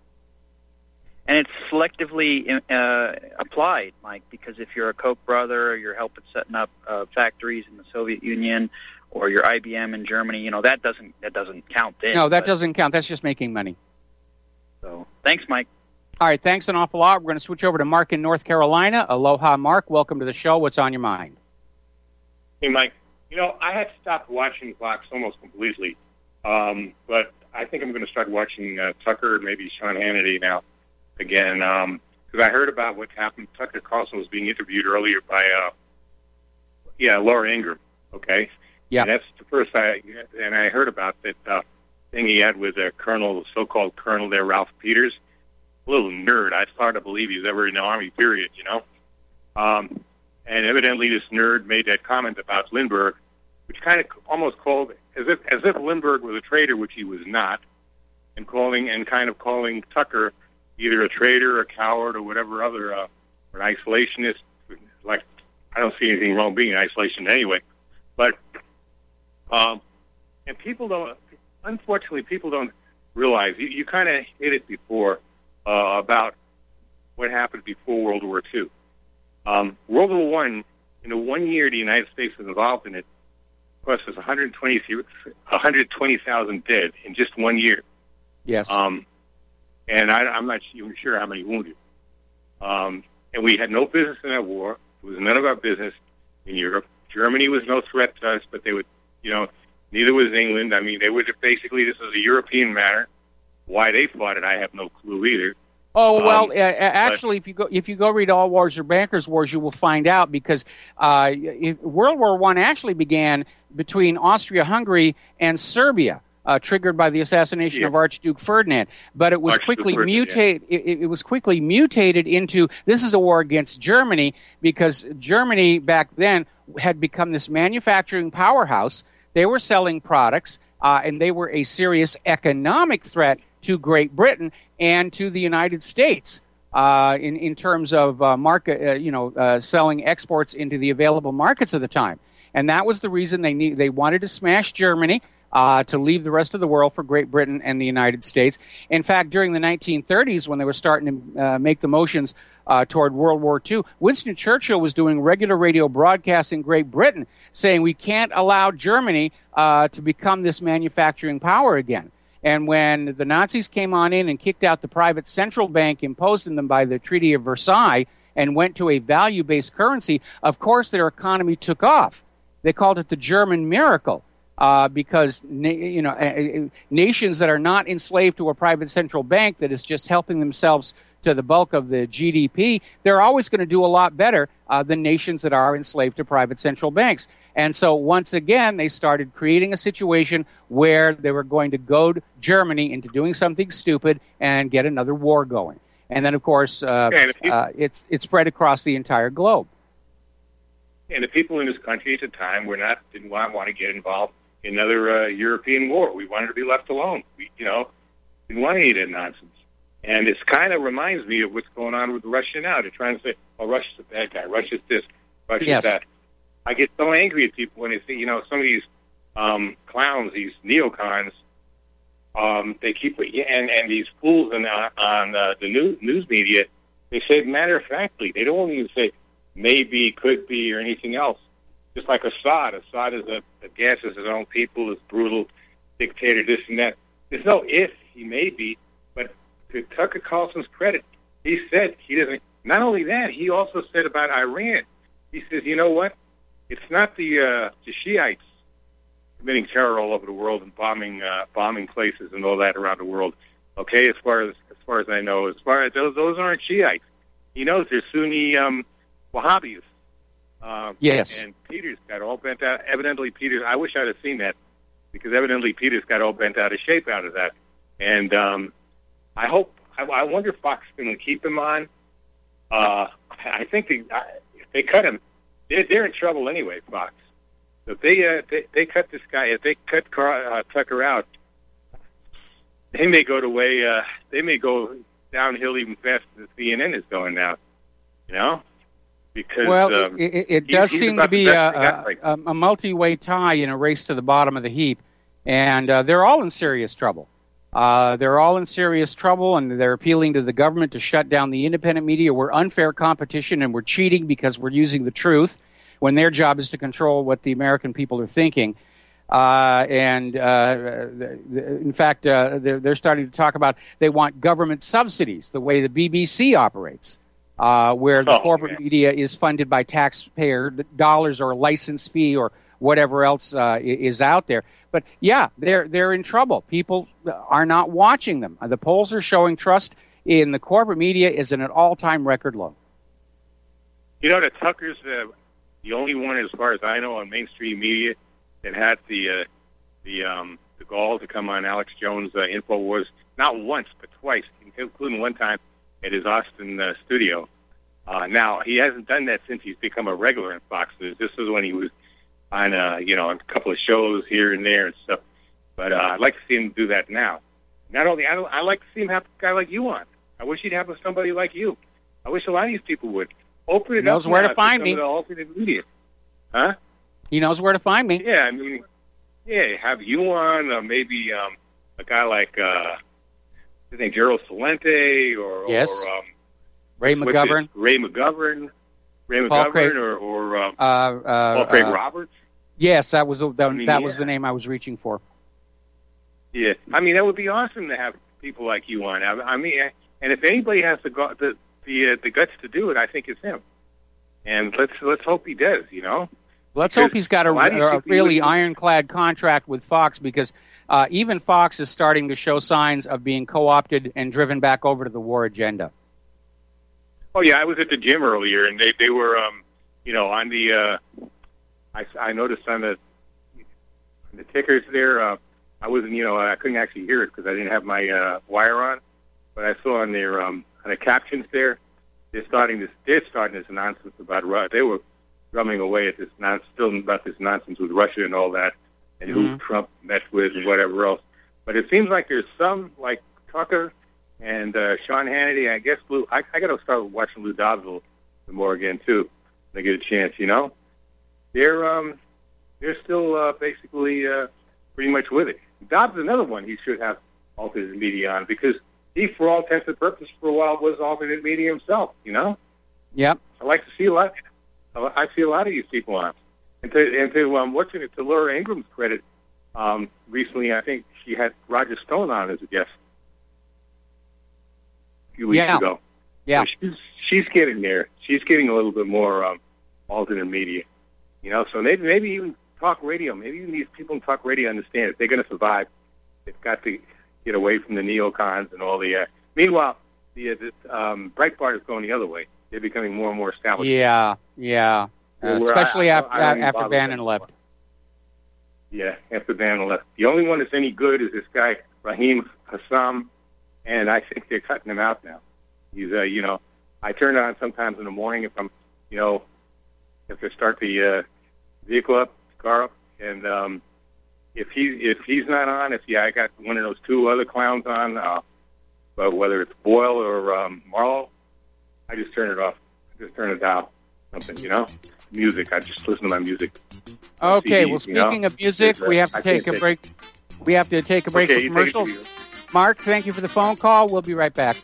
And it's selectively uh, applied, Mike, because if you're a Koch brother or you're helping setting up uh, factories in the Soviet Union or you're I B M in Germany, you know, that doesn't that doesn't count then. No, that but, doesn't count. That's just making money. So thanks, Mike. All right, thanks an awful lot. We're going to switch over to Mark in North Carolina. Aloha, Mark. Welcome to the show. What's on your mind? Hey, Mike. You know, I had stopped watching Fox almost completely, um, but I think I'm going to start watching uh, Tucker, maybe Sean Hannity now again, because um, I heard about what happened. Tucker Carlson was being interviewed earlier by, uh, yeah, Laura Ingraham, okay? Yeah. And that's the first I, and I heard about that uh, thing he had with a colonel, so-called colonel there, Ralph Peters. A little nerd. It's hard to believe he's ever in the Army, period, you know? Um, and evidently this nerd made that comment about Lindbergh, which kind of almost called, as if as if Lindbergh was a traitor, which he was not, and calling and kind of calling Tucker either a traitor, a coward, or whatever other, uh, or an isolationist. Like, I don't see anything wrong being an isolationist anyway. But, um, and people don't, unfortunately, people don't realize, you, you kind of hit it before, Uh, about what happened before World War Two. Um, World War One, in the one year the United States was involved in it, cost us one hundred twenty thousand dead in just one year. Yes. Um, and I, I'm not even sure how many wounded. Um, and we had no business in that war. It was none of our business in Europe. Germany was no threat to us, but they would, you know, neither was England. I mean, they would basically, this was a European matter. Why they fought it, I have no clue either. Oh well, um, uh, actually, if you go if you go read All Wars Are Bankers' Wars, you will find out because uh, if, World War One actually began between Austria-Hungary and Serbia, uh, triggered by the assassination yeah. of Archduke Ferdinand. But it was Archduke quickly Ferdinand, mutated. Yeah. It, it was quickly mutated into this is a war against Germany because Germany back then had become this manufacturing powerhouse. They were selling products, uh, and they were a serious economic threat to Great Britain and to the United States uh, in in terms of uh, market, uh, you know, uh, selling exports into the available markets of the time, and that was the reason they need they wanted to smash Germany uh, to leave the rest of the world for Great Britain and the United States. In fact, during the nineteen thirties, when they were starting to uh, make the motions uh, toward World War Two, Winston Churchill was doing regular radio broadcasts in Great Britain, saying we can't allow Germany uh, to become this manufacturing power again. And when the Nazis came on in and kicked out the private central bank imposed on them by the Treaty of Versailles and went to a value-based currency, of course their economy took off. They called it the German miracle uh, because na- you know uh, nations that are not enslaved to a private central bank that is just helping themselves to the bulk of the G D P, they're always going to do a lot better uh, than nations that are enslaved to private central banks. And so once again, they started creating a situation where they were going to goad Germany into doing something stupid and get another war going. And then, of course, uh, you, uh, it's it's spread across the entire globe. And the people in this country at the time were not didn't want, want to get involved in another uh, European war. We wanted to be left alone. We, you know, didn't want any of that nonsense. And it kind of reminds me of what's going on with Russia now. They're trying to say, "Oh, Russia's a bad guy. Russia's this. Russia's yes. that." I get so angry at people when they see, you know, some of these um, clowns, these neocons. Um, they keep and and these fools in, uh, on uh, the news news media. They say matter of factly. They don't even say maybe, could be, or anything else. Just like Assad. Assad is a, a gasses his own people, is brutal dictator, this and that. There's no if he may be, but to Tucker Carlson's credit, he said he doesn't. Not only that, he also said about Iran. He says, you know what? It's not the uh, the Shiites committing terror all over the world and bombing uh, bombing places and all that around the world. Okay, as far as as far as I know, as far as those those aren't Shiites. He knows they're Sunni um, Wahhabis. Um, yes. And Peters got all bent out. Evidently, Peters. I wish I'd have seen that because evidently Peters got all bent out of shape out of that. And um, I hope. I, I wonder if Fox is going to keep him on. Uh, I think they, uh, if they cut him, they're, they're in trouble anyway. Fox. So if they, uh, they they cut this guy, if they cut Car- uh, Tucker out, they may go the way uh, they may go downhill even faster than C N N is going now. You know, because well, um, it, it he, does he's seem to about the be best a, they got right a, a multi-way tie in a race to the bottom of the heap, and uh, they're all in serious trouble. Uh, they're all in serious trouble, and they're appealing to the government to shut down the independent media. We're unfair competition, and we're cheating because we're using the truth, when their job is to control what the American people are thinking. Uh, and, uh, the, the, in fact, uh, they're, they're starting to talk about they want government subsidies, the way the B B C operates, uh, where the Oh, corporate man. media is funded by taxpayer dollars or a license fee or whatever else uh, is out there. But, yeah, they're, they're in trouble. People are not watching them. The polls are showing trust in the corporate media is at an all-time record low. You know that Tucker's uh, the only one, as far as I know, on mainstream media that had the uh, the um, the gall to come on Alex Jones' uh, InfoWars, not once but twice, including one time at his Austin uh, studio. Uh, now he hasn't done that since he's become a regular in Fox News. This was when he was on, uh, you know, a couple of shows here and there and stuff. But uh, I'd like to see him do that now. Not only I, don't, I like to see him have a guy like you on. I wish he'd have somebody like you. I wish a lot of these people would open it He knows up where now to find some me. of the alternate media. Huh? He knows where to find me. Yeah, I mean, yeah, have you on, uh, maybe um, a guy like, uh, I think Gerald Salente or, Yes. or um, Ray what's McGovern. his- Ray McGovern, Ray Paul McGovern, Craig- or, or um, Uh, uh, Paul Craig uh, Roberts. Yes, that was the, that, mean, that was yeah. the name I was reaching for. Yeah, I mean that would be awesome to have people like you on. I, I mean, and if anybody has the gu- the the, uh, the guts to do it, I think it's him. And let's let's hope he does. You know. Let's Because hope he's got a, why do you a think he really would- ironclad contract with Fox, because uh, even Fox is starting to show signs of being co-opted and driven back over to the war agenda. Oh yeah, I was at the gym earlier, and they they were, um, you know, on the. Uh, I I noticed on the on the tickers there. Uh, I wasn't, you know, I couldn't actually hear it because I didn't have my uh, wire on, but I saw on their um, on the captions there, they're starting this. They're starting this nonsense about Russia. They were drumming away at this nonsense, still about this nonsense with Russia and all that, and who Mhm. Trump met with and whatever else. But it seems like there's some like Tucker and uh, Sean Hannity. I guess Lou. I, I got to start watching Lou Dobbs a little more again too. When I get a chance, you know. They're um, they're still uh, basically uh, pretty much with it. Dobbs is another one he should have alternate media on because he, for all intents and purposes, for a while was alternate media himself. You know. Yep. I like to see a lot. I see a lot of these people on. And to and to um, what's it to Laura Ingram's credit, um, recently I think she had Roger Stone on as a guest a few weeks Yeah. ago. Yeah. So she's she's getting there. She's getting a little bit more um, alternate media. You know, so maybe maybe even talk radio. Maybe even these people in talk radio understand if they're going to survive, they've got to get away from the neocons and all the. Uh, meanwhile, the, the um, Breitbart is going the other way. They're becoming more and more established. Yeah, yeah. Uh, especially I, after, I, I after Bannon left. Yeah, after Bannon left. The only one that's any good is this guy, Raheem Hassam, and I think they're cutting him out now. He's, uh, you know, I turn it on sometimes in the morning if I'm, you know, if they start the uh, vehicle up, car up, and um, if he if he's not on, if yeah, I got one of those two other clowns on, uh, but whether it's Boyle or um, Marlowe, I just turn it off. I just turn it down. Something, you know, music. I just listen to my music. Okay. C Ds, well, speaking you know? of music, uh, we have to I take a think break. We have to take a break Okay, for you take it commercials. to you. Mark, thank you for the phone call. We'll be right back.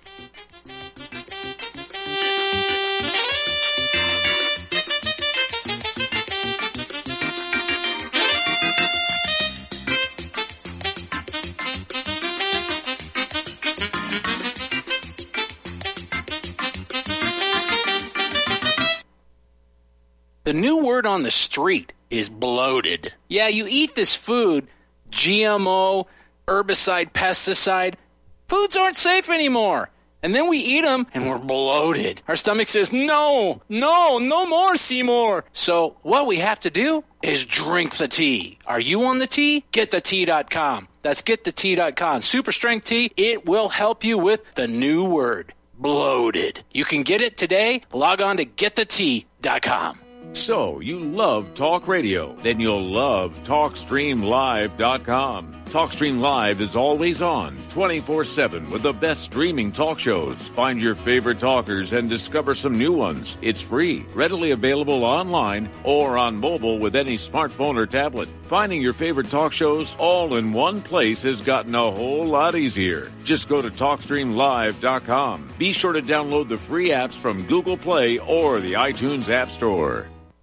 The new word on the street is bloated. Yeah, you eat this food, G M O, herbicide, pesticide. Foods aren't safe anymore. And then we eat them and we're bloated. Our stomach says, no, no, no more, Seymour. So what we have to do is drink the tea. Are you on the tea? get the tea dot com. That's get the tea dot com. Super strength tea. It will help you with the new word, bloated. You can get it today. Log on to get the tea dot com. So, you love talk radio? Then you'll love talk stream live dot com. TalkStream Live is always on, twenty-four seven, with the best streaming talk shows. Find your favorite talkers and discover some new ones. It's free, readily available online or on mobile with any smartphone or tablet. Finding your favorite talk shows all in one place has gotten a whole lot easier. Just go to talk stream live dot com. Be sure to download the free apps from Google Play or the iTunes App Store.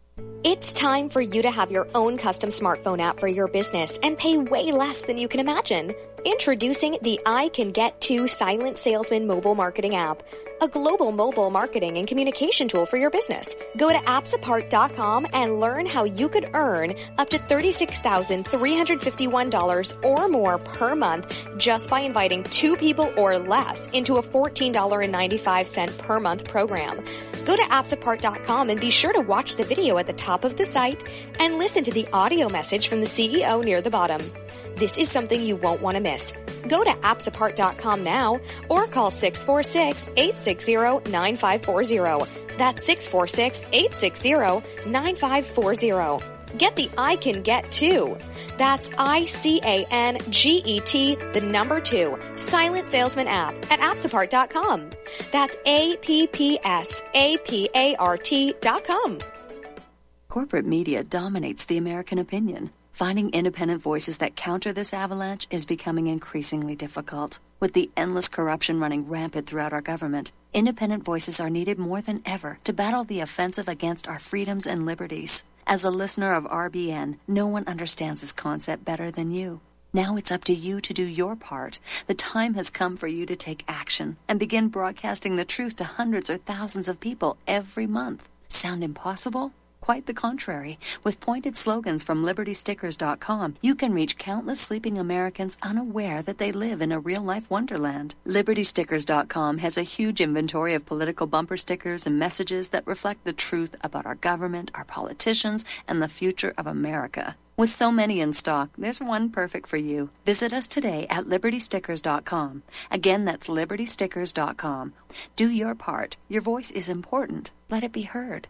It's time for you to have your own custom smartphone app for your business and pay way less than you can imagine. Introducing the I Can Get To Silent Salesman mobile marketing app, a global mobile marketing and communication tool for your business. Go to apps apart dot com and learn how you could earn up to thirty-six thousand three hundred fifty-one dollars or more per month just by inviting two people or less into a fourteen dollars and ninety-five cents per month program. Go to apps apart dot com and be sure to watch the video at the top of the site and listen to the audio message from the C E O near the bottom. This is something you won't want to miss. Go to apps apart dot com now or call six four six, eight six zero, nine five four zero. That's six four six, eight six zero, nine five four zero. Get the I Can Get To. That's I C A N G E T, the number two, Silent Salesman app at apps apart dot com. That's A P P S A P A R T dot com. Corporate media dominates the American opinion. Finding independent voices that counter this avalanche is becoming increasingly difficult. With the endless corruption running rampant throughout our government, independent voices are needed more than ever to battle the offensive against our freedoms and liberties. As a listener of R B N, no one understands this concept better than you. Now it's up to you to do your part. The time has come for you to take action and begin broadcasting the truth to hundreds or thousands of people every month. Sound impossible? Quite the contrary. With pointed slogans from liberty stickers dot com, you can reach countless sleeping Americans unaware that they live in a real-life wonderland. liberty stickers dot com has a huge inventory of political bumper stickers and messages that reflect the truth about our government, our politicians, and the future of America. With so many in stock, there's one perfect for you. Visit us today at liberty stickers dot com. Again, that's liberty stickers dot com. Do your part. Your voice is important. Let it be heard.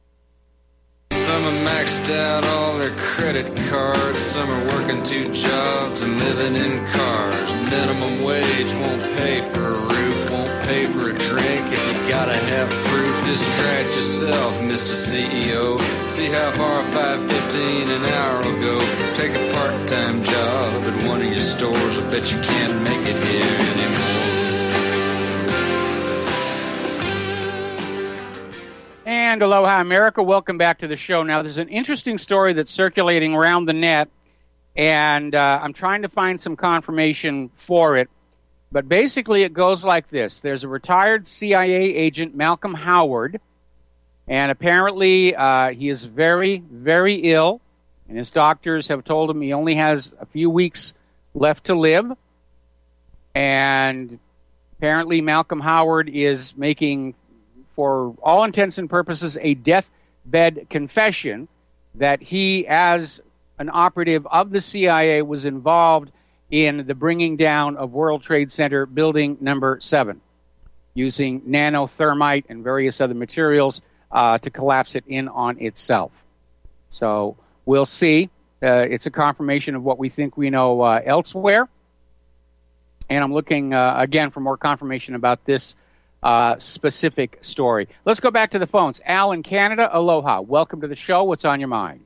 Some are maxed out all their credit cards. Some are working two jobs and living in cars. Minimum wage won't pay for a roof, won't pay for a drink. If you gotta have proof, just try it yourself, Mister C E O. See how far five fifteen an hour will go. Take a part-time job at one of your stores. I bet you can't make it here anymore. And aloha, America. Welcome back to the show. Now, there's an interesting story that's circulating around the net, and uh, I'm trying to find some confirmation for it. But basically, it goes like this. There's a retired C I A agent, Malcolm Howard, and apparently uh, he is very, very ill, and his doctors have told him he only has a few weeks left to live. And Apparently, Malcolm Howard is making, for all intents and purposes, a deathbed confession that he, as an operative of the C I A, was involved in the bringing down of World Trade Center building number seven, using nanothermite and various other materials uh, to collapse it in on itself. So we'll see. Uh, it's a confirmation of what we think we know uh, elsewhere. And I'm looking, uh, again, for more confirmation about this uh, specific story. Let's go back to the phones. Al in Canada, aloha. Welcome to the show. What's on your mind?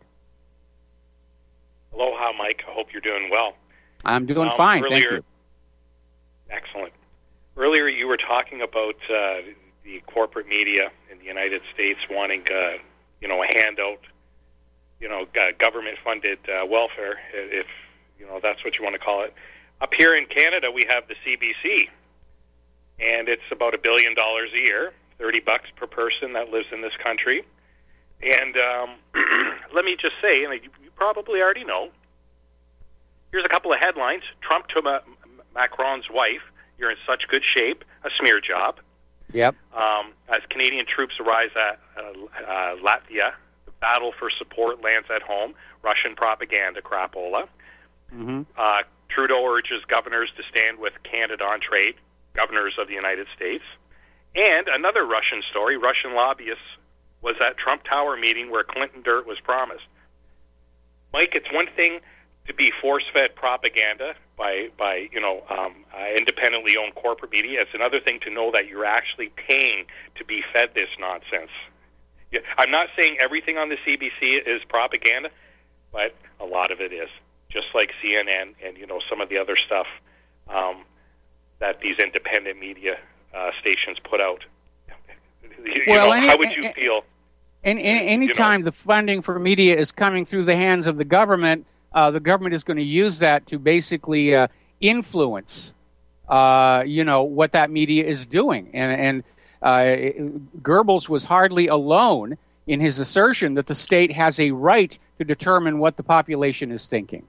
Aloha, Mike. I hope you're doing well. I'm doing um, fine, earlier, thank you. Excellent. Earlier you were talking about uh, the corporate media in the United States wanting, uh, you know, a handout, you know, government-funded uh, welfare, if, you know, that's what you want to call it. Up here in Canada, we have the C B C, and it's about a billion dollars a year, thirty bucks per person that lives in this country. And um, let me just say, and you, you probably already know, here's a couple of headlines. Trump to Ma- Macron's wife, you're in such good shape, a smear job. Yep. Um, as Canadian troops arrive at uh, uh, Latvia, the battle for support lands at home, Russian propaganda crapola. Mm-hmm. Uh, Trudeau urges governors to stand with Canada on trade, governors of the United States. And another Russian story, Russian lobbyists was at Trump Tower meeting where Clinton dirt was promised. Mike, it's one thing to be force-fed propaganda by, by you know, um, uh, independently owned corporate media. It's another thing to know that you're actually paying to be fed this nonsense. Yeah, I'm not saying everything on the C B C is propaganda, but a lot of it is. Just like C N N and, you know, some of the other stuff um, that these independent media uh, stations put out. You well, know, any, how would you any, feel? And any time you know, the funding for media is coming through the hands of the government, uh, the government is going to use that to basically uh, influence, uh, you know, what that media is doing. And, and uh, Goebbels was hardly alone in his assertion that the state has a right to determine what the population is thinking.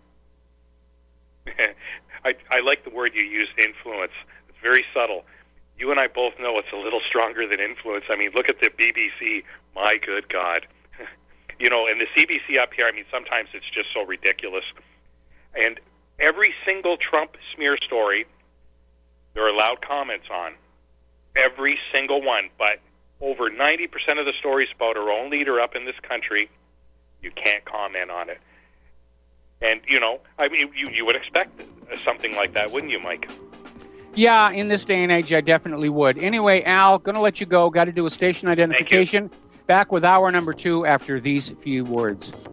I, I like the word you used, influence. It's very subtle. You and I both know it's a little stronger than influence. I mean, look at the B B C. My good God. You know, and the C B C up here, I mean, sometimes it's just so ridiculous. And every single Trump smear story, there are allowed comments on. Every single one. But over ninety percent of the stories about our own leader up in this country, you can't comment on it. And, you know, I mean, you, you would expect something like that, wouldn't you, Mike? Yeah, in this day and age, I definitely would. Anyway, Al, going to let you go. Got to do a station identification. Back with hour number two after these few words.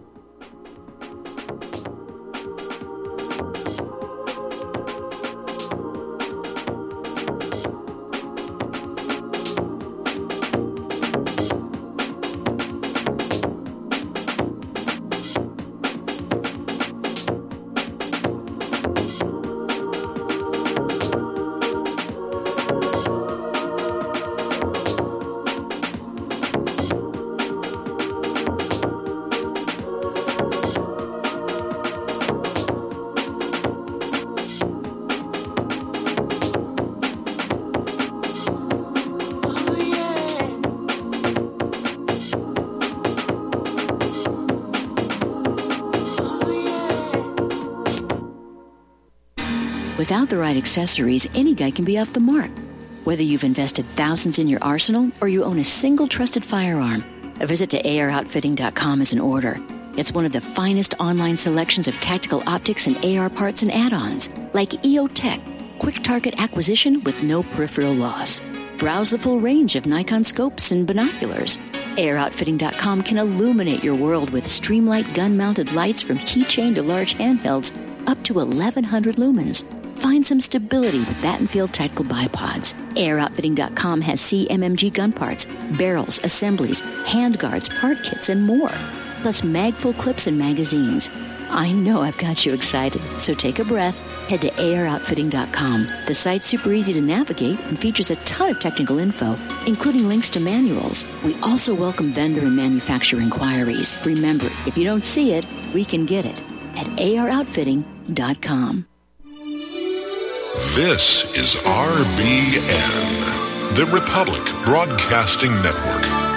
Without the right accessories, any guy can be off the mark. Whether you've invested thousands in your arsenal or you own a single trusted firearm, a visit to A R outfitting dot com is in order. It's one of the finest online selections of tactical optics and A R parts and add-ons, like E O Tech, quick target acquisition with no peripheral loss. Browse the full range of Nikon scopes and binoculars. A R outfitting dot com can illuminate your world with Streamlight gun-mounted lights from keychain to large handhelds up to eleven hundred lumens. Find some stability with Battenfield Tactical Bipods. A R outfitting dot com has C M M G gun parts, barrels, assemblies, handguards, part kits, and more. Plus mag-full clips and magazines. I know I've got you excited, so take a breath. Head to A R outfitting dot com. The site's super easy to navigate and features a ton of technical info, including links to manuals. We also welcome vendor and manufacturer inquiries. Remember, if you don't see it, we can get it at A R outfitting dot com. This is R B N, the Republic Broadcasting Network.